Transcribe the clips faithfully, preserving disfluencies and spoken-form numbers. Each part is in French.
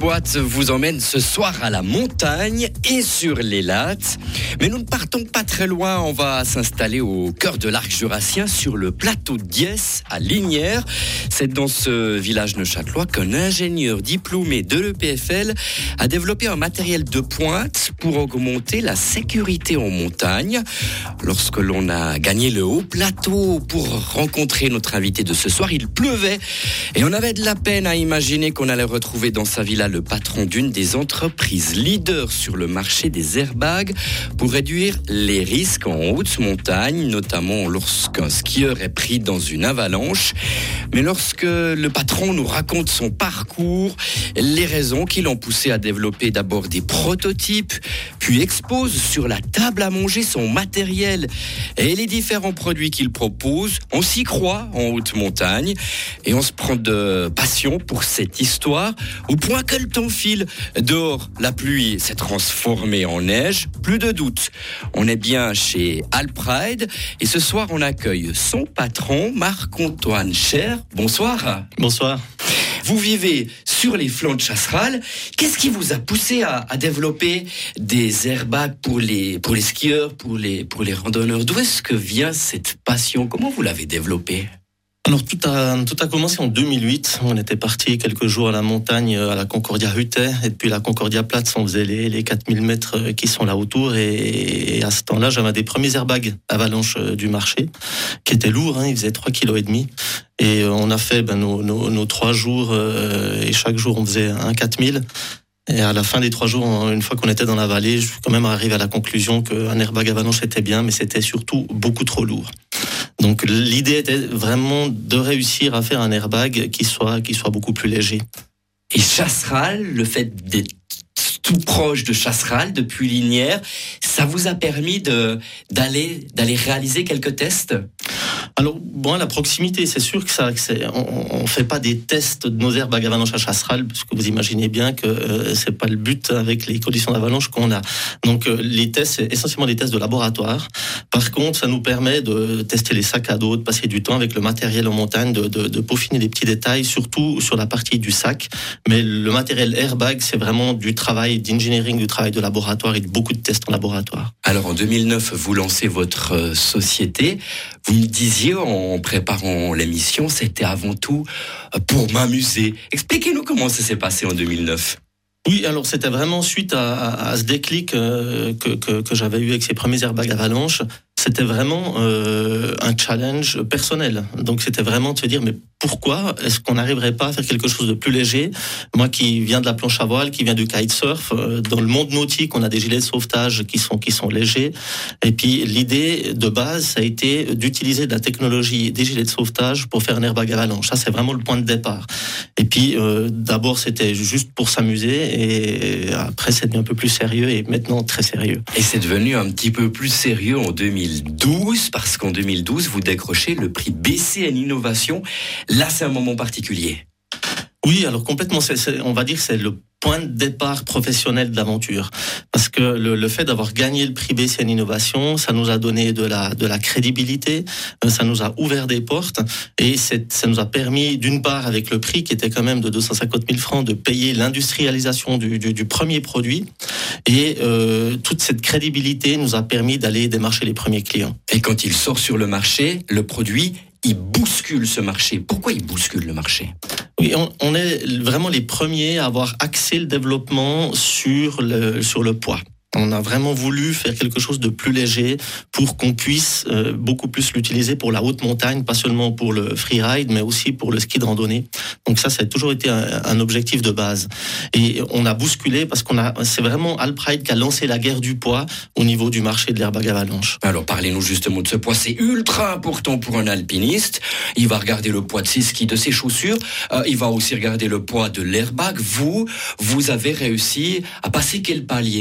Boîte vous emmène ce soir à la montagne et sur les lattes. Mais nous ne partons pas très loin, on va s'installer au cœur de l'arc jurassien sur le plateau de Diesse à Lignières. C'est dans ce village neuchâtelois qu'un ingénieur diplômé de l'E P F L a développé un matériel de pointe pour augmenter la sécurité en montagne. Lorsque l'on a gagné le haut plateau pour rencontrer notre invité de ce soir, il pleuvait et on avait de la peine à imaginer qu'on allait retrouver dans sa villa le patron d'une des entreprises leaders sur le marché des airbags pour réduire les risques en haute montagne, notamment lorsqu'un skieur est pris dans une avalanche. Mais lorsque le patron nous raconte son parcours, les raisons qui l'ont poussé à développer d'abord des prototypes, puis expose sur la table à manger son matériel et les différents produits qu'il propose, on s'y croit en haute montagne et on se prend de passion pour cette histoire au point que le temps file. Dehors, la pluie s'est transformée en neige, plus de doute. On est bien chez Alpride et ce soir on accueille son patron Marc-Antoine Cher. Bonsoir. Bonsoir. Vous vivez sur les flancs de Chasseral. Qu'est-ce qui vous a poussé à, à développer des airbags pour les, pour les skieurs, pour les, pour les randonneurs? D'où est-ce que vient cette passion? Comment vous l'avez développée? Alors tout a tout a commencé en deux mille huit. On était parti quelques jours à la montagne, à la Concordia Hutet, et puis la Concordia Platz, on faisait les, les quatre mille mètres qui sont là autour. Et, et à ce temps-là, j'avais des premiers airbags avalanche du marché, qui étaient lourds, hein, ils faisaient trois kilos et demi. Et on a fait ben, nos, nos, nos trois jours, euh, et chaque jour on faisait un quatre mille. Et à la fin des trois jours, une fois qu'on était dans la vallée, je suis quand même arrivé à la conclusion qu'un airbag avalanche était bien, mais c'était surtout beaucoup trop lourd. Donc l'idée était vraiment de réussir à faire un airbag qui soit, qui soit beaucoup plus léger. Et Chasseral, le fait d'être tout proche de Chasseral, depuis Lignières, ça vous a permis de, d'aller, d'aller réaliser quelques tests ? Alors, bon, la proximité, c'est sûr que ça, que c'est, on ne fait pas des tests de nos airbags avalanche à Chasseral, parce que vous imaginez bien que euh, c'est pas le but avec les conditions d'avalanche qu'on a. Donc, euh, les tests, c'est essentiellement des tests de laboratoire. Par contre, ça nous permet de tester les sacs à dos, de passer du temps avec le matériel en montagne, de, de, de peaufiner les petits détails, surtout sur la partie du sac. Mais le matériel airbag, c'est vraiment du travail d'engineering, du travail de laboratoire et de beaucoup de tests en laboratoire. Alors, en deux mille neuf, vous lancez votre société. Vous me disiez, en préparant l'émission, c'était avant tout pour m'amuser. Expliquez-nous comment ça s'est passé en deux mille neuf. Oui, alors c'était vraiment suite à, à, à ce déclic euh, que, que, que j'avais eu avec ces premiers airbags avalanche. C'était vraiment euh, un challenge personnel. Donc c'était vraiment de se dire, mais pourquoi est-ce qu'on n'arriverait pas à faire quelque chose de plus léger? Moi qui viens de la planche à voile, qui viens du kitesurf, euh, dans le monde nautique, on a des gilets de sauvetage qui sont, qui sont légers. Et puis l'idée de base, ça a été d'utiliser de la technologie des gilets de sauvetage pour faire un airbag avalanche. Ça, c'est vraiment le point de départ. Et puis euh, d'abord, c'était juste pour s'amuser, et après, c'est devenu un peu plus sérieux, et maintenant très sérieux. Et c'est devenu un petit peu plus sérieux en deux mille douze, parce qu'en deux mille douze, vous décrochez le prix B C N Innovation. Là, c'est un moment particulier. Oui, alors complètement, c'est, c'est, on va dire que c'est le point de départ professionnel de l'aventure. Parce que le, le fait d'avoir gagné le prix B C N Innovation, ça nous a donné de la, de la crédibilité, ça nous a ouvert des portes, et c'est, ça nous a permis, d'une part, avec le prix qui était quand même de deux cent cinquante mille francs, de payer l'industrialisation du, du, du premier produit, et euh, toute cette crédibilité nous a permis d'aller démarcher les premiers clients. Et quand il sort sur le marché, le produit, il bouscule ce marché. Pourquoi il bouscule le marché ? Oui, on, on est vraiment les premiers à avoir axé le développement sur le, sur le poids. On a vraiment voulu faire quelque chose de plus léger pour qu'on puisse euh, beaucoup plus l'utiliser pour la haute montagne, pas seulement pour le freeride, mais aussi pour le ski de randonnée. Donc ça, ça a toujours été un, un objectif de base. Et on a bousculé parce qu'on a, c'est vraiment Alpride qui a lancé la guerre du poids au niveau du marché de l'airbag avalanche. Alors parlez-nous justement de ce poids. C'est ultra important pour un alpiniste. Il va regarder le poids de ses skis, de ses chaussures. Euh, il va aussi regarder le poids de l'airbag. Vous, vous avez réussi à passer quel palier ?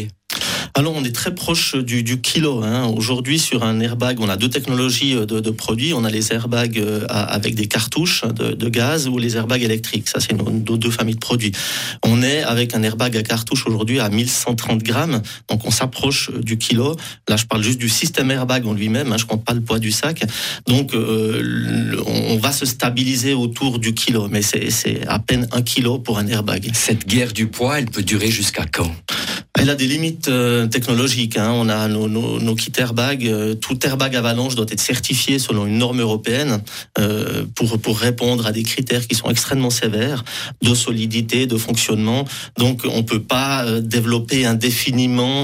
Alors, on est très proche du, du kilo. Hein. Aujourd'hui, sur un airbag, on a deux technologies de, de produits. On a les airbags euh, avec des cartouches de, de gaz ou les airbags électriques. Ça, c'est nos, nos deux familles de produits. On est avec un airbag à cartouche aujourd'hui à mille cent trente grammes. Donc, on s'approche du kilo. Là, je parle juste du système airbag en lui-même. Hein, je compte pas le poids du sac. Donc, euh, le, on va se stabiliser autour du kilo. Mais c'est, c'est à peine un kilo pour un airbag. Cette guerre du poids, elle peut durer jusqu'à quand ? Elle a des limites euh, technologiques. Hein. On a nos, nos, nos kits airbags. Euh, tout airbag avalanche doit être certifié selon une norme européenne euh, pour pour répondre à des critères qui sont extrêmement sévères de solidité, de fonctionnement. Donc, on peut pas euh, développer indéfiniment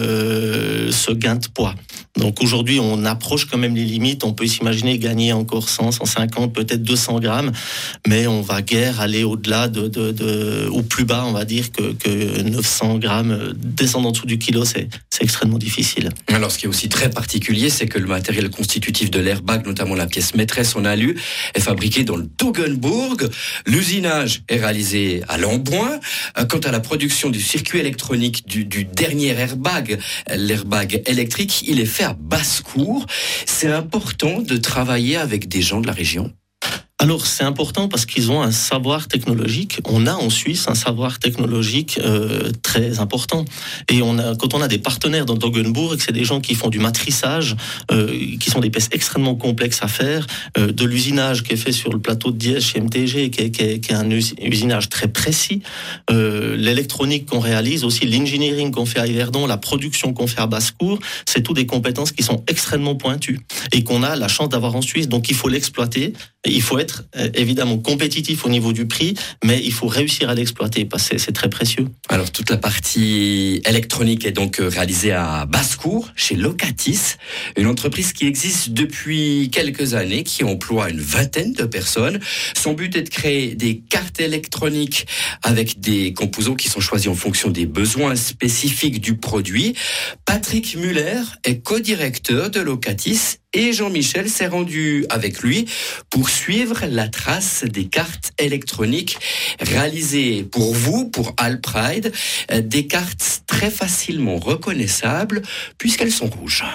euh, ce gain de poids. Donc aujourd'hui, on approche quand même les limites. On peut s'imaginer gagner encore cent, cent cinquante, peut-être deux cents grammes, mais on va guère aller au-delà de, de, de ou plus bas, on va dire que, que neuf cents grammes. Descendre en dessous du kilo, c'est, c'est extrêmement difficile. Alors, ce qui est aussi très particulier, c'est que le matériel constitutif de l'airbag, notamment la pièce maîtresse en alu, est fabriqué dans le Toggenburg. L'usinage est réalisé à Lamboin. Quant à la production du circuit électronique du, du dernier airbag, l'airbag électrique, il est fait à Basse-Cour. C'est important de travailler avec des gens de la région. Alors, c'est important parce qu'ils ont un savoir technologique. On a en Suisse un savoir technologique euh, très important. Et on a, quand on a des partenaires dans Toggenburg, c'est des gens qui font du matrissage, euh, qui sont des pièces extrêmement complexes à faire, euh, de l'usinage qui est fait sur le plateau de Diez chez M T G, qui est, qui est, qui est un usinage très précis, euh, l'électronique qu'on réalise, aussi l'engineering qu'on fait à Yverdon, la production qu'on fait à Basse-Cour, c'est tout des compétences qui sont extrêmement pointues et qu'on a la chance d'avoir en Suisse. Donc, il faut l'exploiter. Il faut être évidemment compétitif au niveau du prix, mais il faut réussir à l'exploiter parce que c'est très précieux. Alors, toute la partie électronique est donc réalisée à Basse-Cour, chez Locatis, une entreprise qui existe depuis quelques années, qui emploie une vingtaine de personnes. Son but est de créer des cartes électroniques avec des composants qui sont choisis en fonction des besoins spécifiques du produit. Patrick Muller est co-directeur de Locatis et Jean-Michel s'est rendu avec lui pour suivre la trace des cartes électroniques réalisées pour vous, pour Alpride, des cartes très facilement reconnaissables puisqu'elles sont rouges.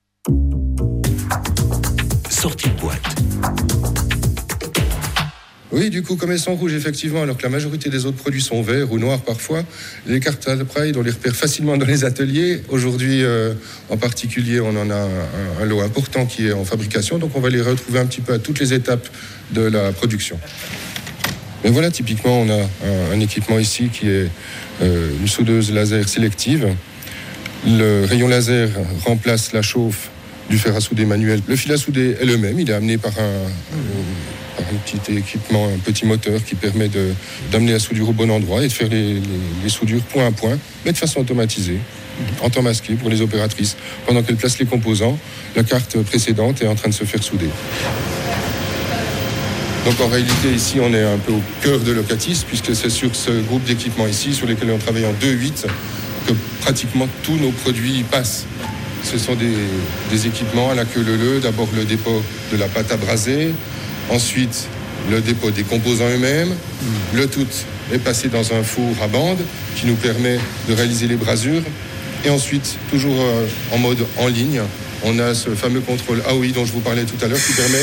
Sortie de boîte. Oui, du coup, comme elles sont rouges, effectivement, alors que la majorité des autres produits sont verts ou noirs parfois, les cartes Alpride, on les repère facilement dans les ateliers. Aujourd'hui, euh, en particulier, on en a un, un lot important qui est en fabrication, donc on va les retrouver un petit peu à toutes les étapes de la production. Mais voilà, typiquement, on a un, un équipement ici qui est euh, une soudeuse laser sélective. Le rayon laser remplace la chauffe du fer à souder manuel. Le fil à souder est le même, il est amené par un... un un petit équipement, un petit moteur qui permet de, d'amener la soudure au bon endroit et de faire les, les, les soudures point à point, mais de façon automatisée, en temps masqué pour les opératrices. Pendant qu'elles placent les composants, la carte précédente est en train de se faire souder. Donc en réalité, ici, on est un peu au cœur de Locatis, puisque c'est sur ce groupe d'équipements ici, sur lesquels on travaille en deux huit, que pratiquement tous nos produits passent. Ce sont des, des équipements à la queue leu-leu, d'abord le dépôt de la pâte à braser, ensuite, le dépôt des composants eux-mêmes. Mmh. Le tout est passé dans un four à bande qui nous permet de réaliser les brasures. Et ensuite, toujours euh, en mode en ligne, on a ce fameux contrôle A O I dont je vous parlais tout à l'heure qui permet,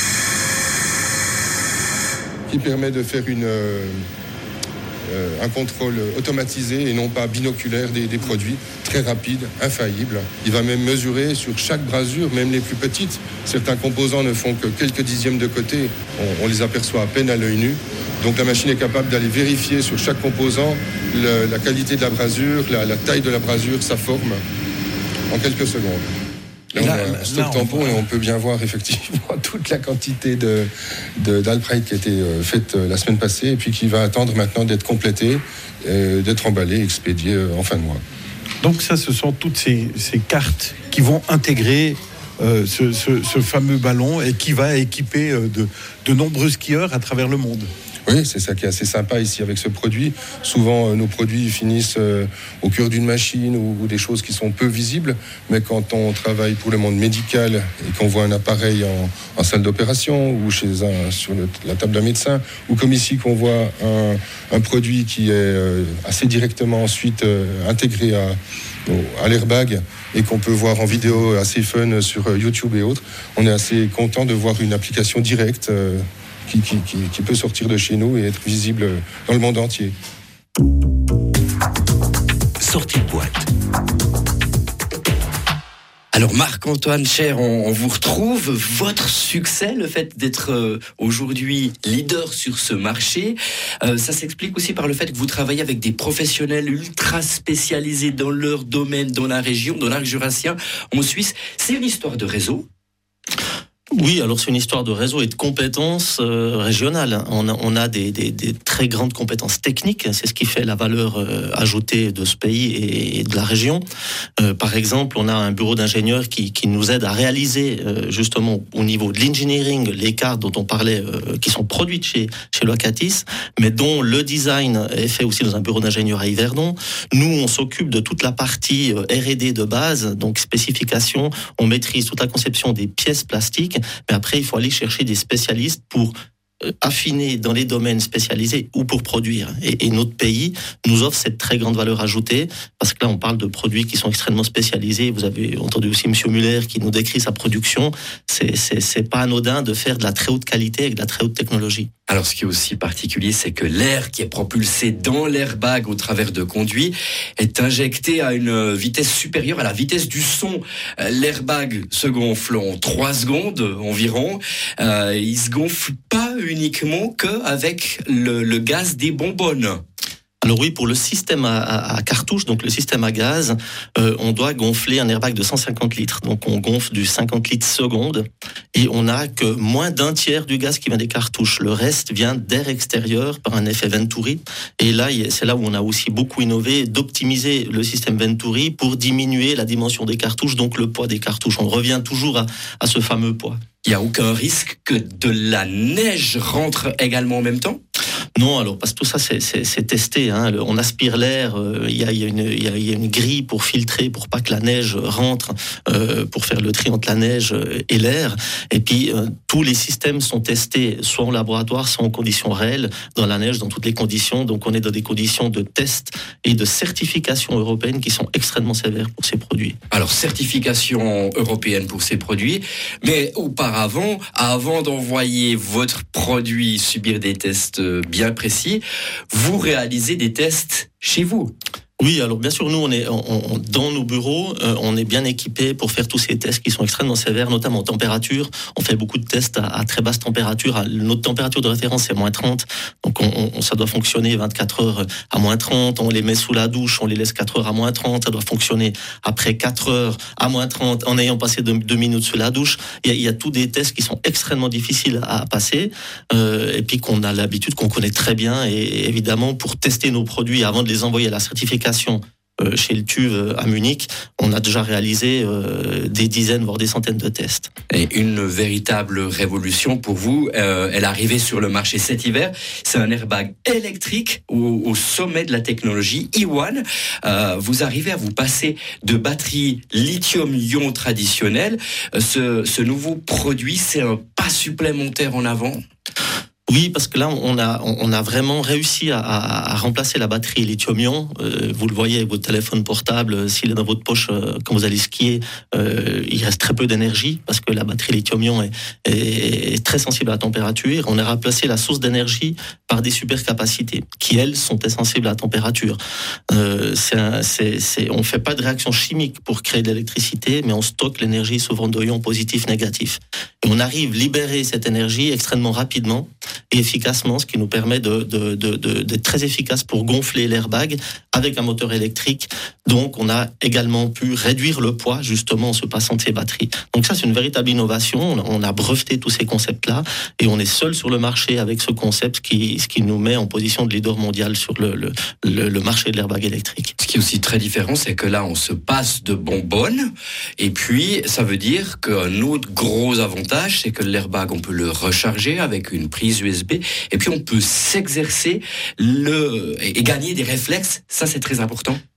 qui permet de faire une, euh, euh, un contrôle automatisé et non pas binoculaire des, des produits, très rapide, infaillible. Il va même mesurer sur chaque brasure, même les plus petites. Certains composants ne font que quelques dixièmes de côté, on, on les aperçoit à peine à l'œil nu. Donc la machine est capable d'aller vérifier sur chaque composant le, la qualité de la brasure, la, la taille de la brasure, sa forme, en quelques secondes. Là, on a un stock tampon et on peut bien voir effectivement toute la quantité de, de, d'Alpride qui a été faite la semaine passée et puis qui va attendre maintenant d'être complétée, euh, d'être emballée, expédiée en fin de mois. Donc ça, ce sont toutes ces, ces cartes qui vont intégrer euh, ce, ce, ce fameux ballon et qui va équiper euh, de, de nombreux skieurs à travers le monde. Oui, c'est ça qui est assez sympa ici avec ce produit. Souvent, euh, nos produits finissent euh, au cœur d'une machine ou, ou des choses qui sont peu visibles. Mais quand on travaille pour le monde médical et qu'on voit un appareil en, en salle d'opération ou chez un, sur le, la table d'un médecin, ou comme ici qu'on voit un, un produit qui est euh, assez directement ensuite euh, intégré à, à l'airbag et qu'on peut voir en vidéo assez fun sur YouTube et autres, on est assez content de voir une application directe euh, qui, qui, qui, qui peut sortir de chez nous et être visible dans le monde entier. Sortie de boîte. Alors Marc-Antoine Cher, on, on vous retrouve. Votre succès, le fait d'être euh, aujourd'hui leader sur ce marché, euh, ça s'explique aussi par le fait que vous travaillez avec des professionnels ultra spécialisés dans leur domaine, dans la région, dans l'arc jurassien, en Suisse. C'est une histoire de réseau ? Oui, alors c'est une histoire de réseau et de compétences euh, régionales. On a, on a des, des, des très grandes compétences techniques, c'est ce qui fait la valeur euh, ajoutée de ce pays et, et de la région. Euh, par exemple, on a un bureau d'ingénieurs qui, qui nous aide à réaliser euh, justement au niveau de l'engineering les cartes dont on parlait, euh, qui sont produites chez, chez Locatis, mais dont le design est fait aussi dans un bureau d'ingénieurs à Yverdon. Nous, on s'occupe de toute la partie euh, R et D de base, donc spécification, on maîtrise toute la conception des pièces plastiques. Mais après, il faut aller chercher des spécialistes pour affiner dans les domaines spécialisés ou pour produire. Et, et notre pays nous offre cette très grande valeur ajoutée, parce que là, on parle de produits qui sont extrêmement spécialisés. Vous avez entendu aussi M. Muller qui nous décrit sa production. C'est, c'est, c'est pas anodin de faire de la très haute qualité avec de la très haute technologie. Alors, ce qui est aussi particulier, c'est que l'air qui est propulsé dans l'airbag au travers de conduits est injecté à une vitesse supérieure à la vitesse du son. L'airbag se gonfle en trois secondes environ. Euh, il se gonfle pas uniquement qu'avec le, le gaz des bonbonnes. Alors oui, pour le système à, à, à cartouche, donc le système à gaz, euh, on doit gonfler un airbag de cent cinquante litres. Donc on gonfle du cinquante litres seconde et on n'a que moins d'un tiers du gaz qui vient des cartouches. Le reste vient d'air extérieur par un effet Venturi. Et là, c'est là où on a aussi beaucoup innové, d'optimiser le système Venturi pour diminuer la dimension des cartouches, donc le poids des cartouches. On revient toujours à, à ce fameux poids. Il n'y a aucun risque que de la neige rentre également en même temps ? Non, alors parce que tout ça c'est, c'est, c'est testé. Hein. On aspire l'air. Il euh, y, a, y, a une, y, a, y a une grille pour filtrer, pour pas que la neige rentre, euh, pour faire le tri entre la neige et l'air. Et puis euh, tous les systèmes sont testés, soit en laboratoire, soit en conditions réelles, dans la neige, dans toutes les conditions. Donc on est dans des conditions de test et de certification européenne qui sont extrêmement sévères pour ces produits. Alors certification européenne pour ces produits, mais auparavant, avant d'envoyer votre produit subir des tests bien précis, vous réalisez des tests chez vous. Oui, alors bien sûr, nous, on est on, dans nos bureaux, euh, on est bien équipés pour faire tous ces tests qui sont extrêmement sévères, notamment en température. On fait beaucoup de tests à, à très basse température. Notre température de référence, c'est moins trente. Donc, on, on, ça doit fonctionner vingt-quatre heures à moins trente. On les met sous la douche, on les laisse quatre heures à moins trente. Ça doit fonctionner après quatre heures à moins trente en ayant passé deux, deux minutes sous la douche. Il y, a, il y a tous des tests qui sont extrêmement difficiles à passer euh, et puis qu'on a l'habitude, qu'on connaît très bien. Et évidemment, pour tester nos produits avant de les envoyer à la certification chez le T U V à Munich, on a déjà réalisé euh, des dizaines, voire des centaines de tests. Et une véritable révolution pour vous, euh, elle est arrivée sur le marché cet hiver. C'est un airbag électrique au, au sommet de la technologie E un. Euh, vous arrivez à vous passer de batteries lithium-ion traditionnelles. Ce, ce nouveau produit, c'est un pas supplémentaire en avant ? Oui, parce que là, on a, on a vraiment réussi à, à remplacer la batterie lithium-ion. Euh, vous le voyez avec votre téléphone portable, s'il est dans votre poche euh, quand vous allez skier, euh, il reste très peu d'énergie parce que la batterie lithium-ion est, est, est très sensible à la température. On a remplacé la source d'énergie par des supercapacités qui, elles, sont sensibles à la température. Euh, c'est un, c'est, c'est, on ne fait pas de réaction chimique pour créer de l'électricité, mais on stocke l'énergie souvent d'ions positifs, négatifs. Et on arrive à libérer cette énergie extrêmement rapidement et efficacement, ce qui nous permet de, de, de, de, d'être très efficace pour gonfler l'airbag avec un moteur électrique. Donc, on a également pu réduire le poids, justement, en se passant de ces batteries. Donc ça, c'est une véritable innovation. On a breveté tous ces concepts-là et on est seul sur le marché avec ce concept, ce qui, ce qui nous met en position de leader mondial sur le, le, le, le marché de l'airbag électrique. Ce qui est aussi très différent, c'est que là, on se passe de bonbonnes et puis, ça veut dire qu'un autre gros avantage, c'est que l'airbag, on peut le recharger avec une prise U S B et puis on peut s'exercer le, et gagner des réflexes. Ça, c'est très important.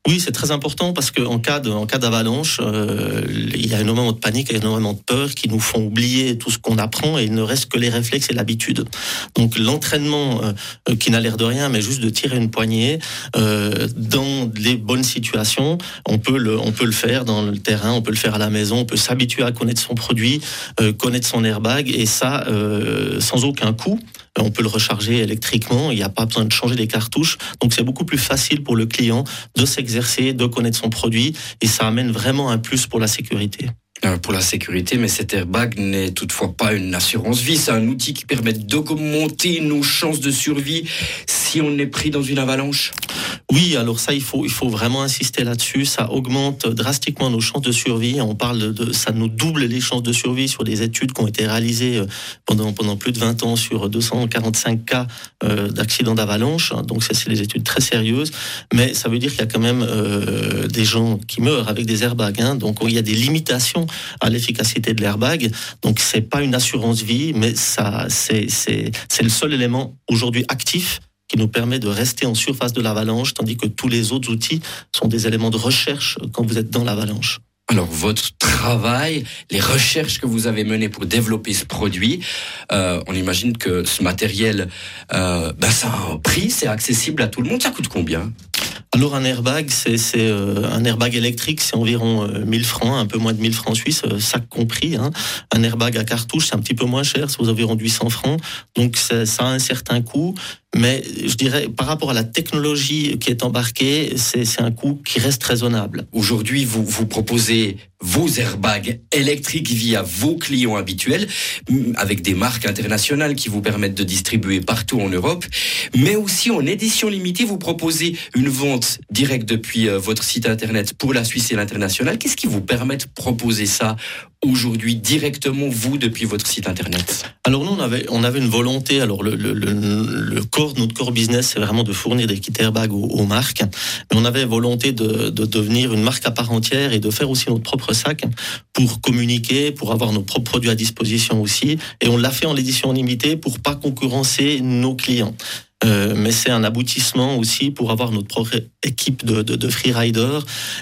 Oui, c'est très important parce qu'en cas de, en cas d'avalanche, euh, il y a énormément de panique, il y a énormément de peur qui nous font oublier tout ce qu'on apprend et il ne reste que les réflexes et l'habitude. Donc l'entraînement euh, qui n'a l'air de rien, mais juste de tirer une poignée euh, dans les bonnes situations, on peut le, on peut le faire dans le terrain, on peut le faire à la maison, on peut s'habituer à connaître son produit, euh, connaître son airbag et ça euh, sans aucun coût. On peut le recharger électriquement, il n'y a pas besoin de changer les cartouches. Donc c'est beaucoup plus facile pour le client de s'exercer, de connaître son produit et ça amène vraiment un plus pour la sécurité. Euh, pour la sécurité, mais cet airbag n'est toutefois pas une assurance vie. C'est un outil qui permet d'augmenter nos chances de survie si on est pris dans une avalanche. Oui, alors ça, il faut, il faut vraiment insister là-dessus. Ça augmente drastiquement nos chances de survie. On parle de, de ça nous double les chances de survie sur des études qui ont été réalisées pendant, pendant plus de vingt ans sur deux cent quarante-cinq cas euh, d'accidents d'avalanche. Donc ça, c'est des études très sérieuses. Mais ça veut dire qu'il y a quand même euh, des gens qui meurent avec des airbags. Hein. Donc il y a des limitations à l'efficacité de l'airbag. Donc c'est pas une assurance vie, mais ça, c'est, c'est, c'est le seul élément aujourd'hui actif qui nous permet de rester en surface de l'avalanche, tandis que tous les autres outils sont des éléments de recherche quand vous êtes dans l'avalanche. Alors, votre travail, les recherches que vous avez menées pour développer ce produit, euh, on imagine que ce matériel, euh, ben, ça a un prix, c'est accessible à tout le monde. Ça coûte combien ? Alors un airbag, c'est, c'est euh, un airbag électrique, c'est environ euh, mille francs, un peu moins de mille francs suisses, euh, sac compris. Hein. Un airbag à cartouche, c'est un petit peu moins cher, c'est aux environs de huit cents francs. Donc ça, ça a un certain coût. Mais je dirais, par rapport à la technologie qui est embarquée, c'est, c'est un coût qui reste raisonnable. Aujourd'hui, vous, vous proposez vos airbags électriques via vos clients habituels, avec des marques internationales qui vous permettent de distribuer partout en Europe. Mais aussi, en édition limitée, vous proposez une vente directe depuis votre site internet pour la Suisse et l'international. Qu'est-ce qui vous permet de proposer ça aujourd'hui directement, vous, depuis votre site internet ? Alors nous, on avait, on avait une volonté. Alors le, le, le, le corps, notre core business, c'est vraiment de fournir des kits airbags aux, aux marques. Mais on avait volonté de, de devenir une marque à part entière et de faire aussi notre propre sac pour communiquer, pour avoir nos propres produits à disposition aussi. Et on l'a fait en l'édition limitée pour pas concurrencer nos clients. Euh, mais c'est un aboutissement aussi pour avoir notre propre équipe de, de, de freeriders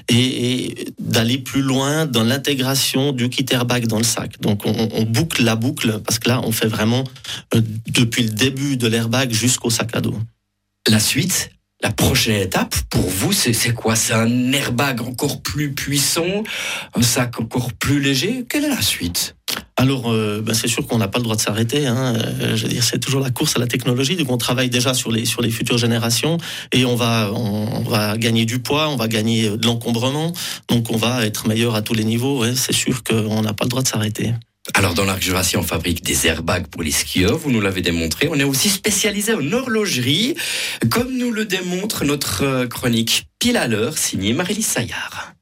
et, et d'aller plus loin dans l'intégration du kit airbag dans le sac. Donc on, on boucle la boucle parce que là on fait vraiment euh, depuis le début de l'airbag jusqu'au sac à dos. La suite, la prochaine étape pour vous, c'est, c'est quoi ? C'est un airbag encore plus puissant, un sac encore plus léger ? Quelle est la suite ? Alors, euh, ben c'est sûr qu'on n'a pas le droit de s'arrêter. Hein. Euh, je veux dire, c'est toujours la course à la technologie. Donc, on travaille déjà sur les sur les futures générations et on va on, on va gagner du poids, on va gagner de l'encombrement. Donc, on va être meilleur à tous les niveaux. Ouais, c'est sûr qu'on n'a pas le droit de s'arrêter. Alors, dans l'Arc Jurassien, on fabrique des airbags pour les skieurs, vous nous l'avez démontré. On est aussi spécialisé en horlogerie, comme nous le démontre notre chronique Pile à l'heure, signée Marie-Lise Saillard.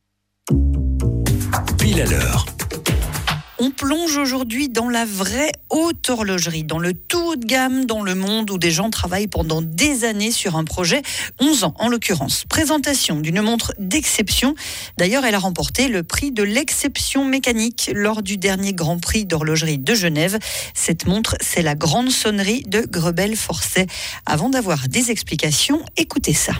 Pile à l'heure. On plonge aujourd'hui dans la vraie haute horlogerie, dans le tout haut de gamme, dans le monde où des gens travaillent pendant des années sur un projet, onze ans en l'occurrence. Présentation d'une montre d'exception. D'ailleurs, elle a remporté le prix de l'exception mécanique lors du dernier Grand Prix d'horlogerie de Genève. Cette montre, c'est la grande sonnerie de Grebel-Forsey. Avant d'avoir des explications, écoutez ça.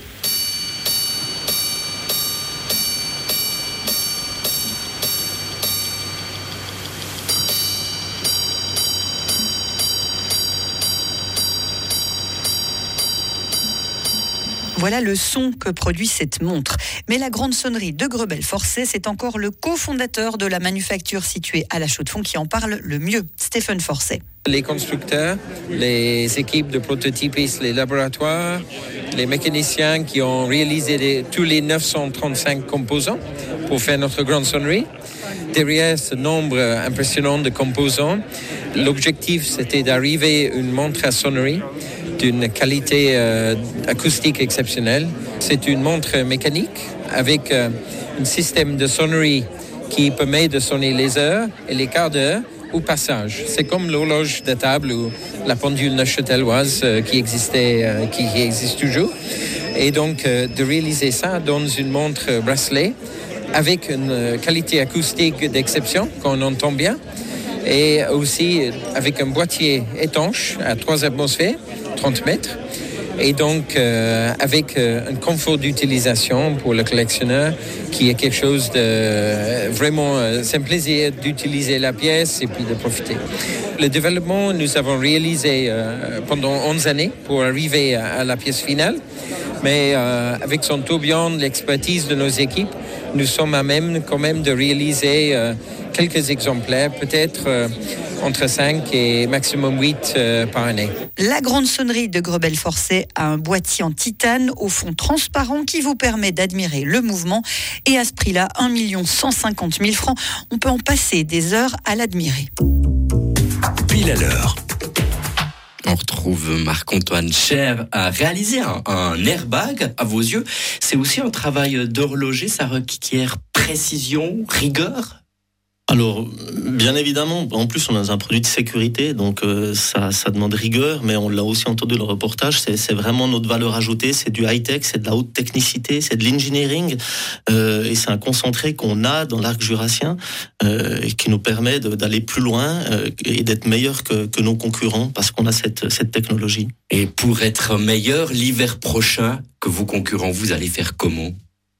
Voilà le son que produit cette montre. Mais la grande sonnerie de Grebel-Forsey, c'est encore le cofondateur de la manufacture située à La Chaux-de-Fonds qui en parle le mieux, Stéphane Forsey. Les constructeurs, les équipes de prototypistes, les laboratoires, les mécaniciens qui ont réalisé les, tous les neuf cent trente-cinq composants pour faire notre grande sonnerie. Derrière ce nombre impressionnant de composants, l'objectif c'était d'arriver à une montre à sonnerie d'une qualité euh, acoustique exceptionnelle. C'est une montre mécanique avec euh, un système de sonnerie qui permet de sonner les heures et les quarts d'heure au passage. C'est comme l'horloge de table ou la pendule neuchâteloise euh, qui existait, euh, qui, qui existe toujours. Et donc euh, de réaliser ça dans une montre bracelet avec une qualité acoustique d'exception qu'on entend bien et aussi avec un boîtier étanche à trois atmosphères, trente mètres, et donc euh, avec euh, un confort d'utilisation pour le collectionneur qui est quelque chose de euh, vraiment, euh, c'est un plaisir d'utiliser la pièce et puis de profiter. Le développement, nous avons réalisé euh, pendant onze années pour arriver à, à la pièce finale, mais euh, avec son tourbillon, l'expertise de nos équipes, nous sommes à même quand même de réaliser euh, quelques exemplaires, peut-être euh, entre cinq et maximum huit euh, par année. La grande sonnerie de Grebel-Forcet a un boîtier en titane au fond transparent qui vous permet d'admirer le mouvement. Et à ce prix-là, un million cent cinquante mille francs, on peut en passer des heures à l'admirer. Pile à l'heure. On retrouve Marc-Antoine Cher à réaliser un, un airbag à vos yeux. C'est aussi un travail d'horloger, ça requiert précision, rigueur. Alors, bien évidemment, en plus on a un produit de sécurité, donc euh, ça, ça demande rigueur, mais on l'a aussi entendu dans le reportage, c'est, c'est vraiment notre valeur ajoutée, c'est du high-tech, c'est de la haute technicité, c'est de l'engineering, euh, et c'est un concentré qu'on a dans l'arc jurassien, euh, et qui nous permet de, d'aller plus loin euh, et d'être meilleur que, que nos concurrents, parce qu'on a cette, cette technologie. Et pour être meilleur, l'hiver prochain que vos concurrents, vous allez faire comment ?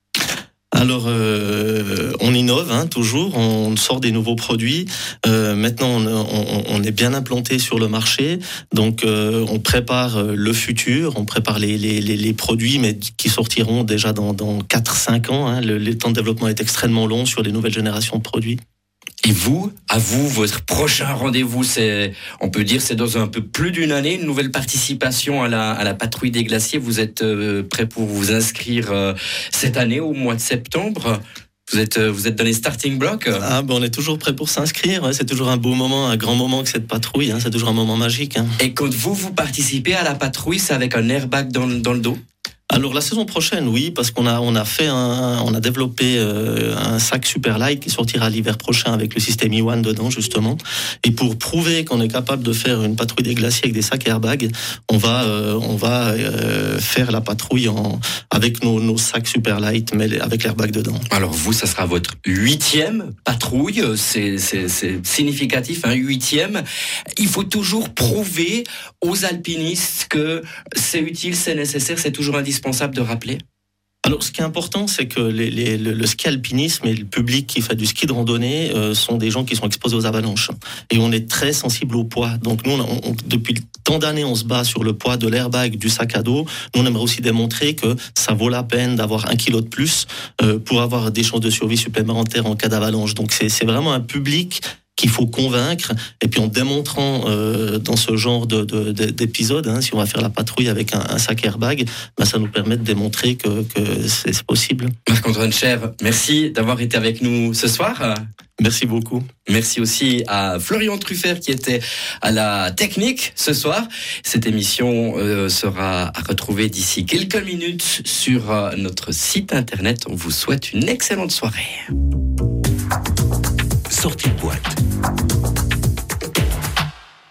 Alors, euh, on innove hein, toujours, on sort des nouveaux produits. Euh, maintenant, on, on, on est bien implanté sur le marché, donc euh, on prépare le futur, on prépare les, les, les, les produits, mais qui sortiront déjà dans, dans quatre à cinq ans. Hein. Le, le temps de développement est extrêmement long sur les nouvelles générations de produits. Et vous, à vous, votre prochain rendez-vous, c'est, on peut dire, c'est dans un peu plus d'une année, une nouvelle participation à la, à la patrouille des glaciers. Vous êtes euh, prêt pour vous inscrire euh, cette année, au mois de septembre ? Vous êtes, euh, vous êtes dans les starting blocks ? Ah, ben on est toujours prêt pour s'inscrire. Ouais, c'est toujours un beau moment, un grand moment que cette patrouille. Hein, c'est toujours un moment magique. Hein. Et quand vous, vous participez à la patrouille, c'est avec un airbag dans, dans le dos ? Alors la saison prochaine, oui, parce qu'on a on a fait un, on a développé euh, un sac super light qui sortira l'hiver prochain avec le système E un dedans justement. Et pour prouver qu'on est capable de faire une patrouille des glaciers avec des sacs airbags, on va euh, on va euh, faire la patrouille en avec nos, nos sacs super light, mais avec l'airbag dedans. Alors vous, ça sera votre huitième patrouille, c'est c'est c'est significatif, hein, huitième. Il faut toujours prouver aux alpinistes que c'est utile, c'est nécessaire, c'est toujours indispensable. Indispensable de rappeler ? Alors, ce qui est important, c'est que les, les, le, le ski alpinisme et le public qui fait du ski de randonnée euh, sont des gens qui sont exposés aux avalanches. Et on est très sensible au poids. Donc, nous, on, on, depuis tant d'années, on se bat sur le poids de l'airbag, du sac à dos. Nous, on aimerait aussi démontrer que ça vaut la peine d'avoir un kilo de plus euh, pour avoir des chances de survie supplémentaires en cas d'avalanche. Donc, c'est, c'est vraiment un public qu'il faut convaincre, et puis en démontrant euh, dans ce genre de, de, de, d'épisode, hein, si on va faire la patrouille avec un, un sac airbag, ben ça nous permet de démontrer que, que c'est, c'est possible. Marc-Antoine Cher, merci d'avoir été avec nous ce soir. Merci beaucoup. Merci aussi à Florian Truffert qui était à la technique ce soir. Cette émission euh, sera à retrouver d'ici quelques minutes sur euh, notre site internet. On vous souhaite une excellente soirée. Sortie de boîte.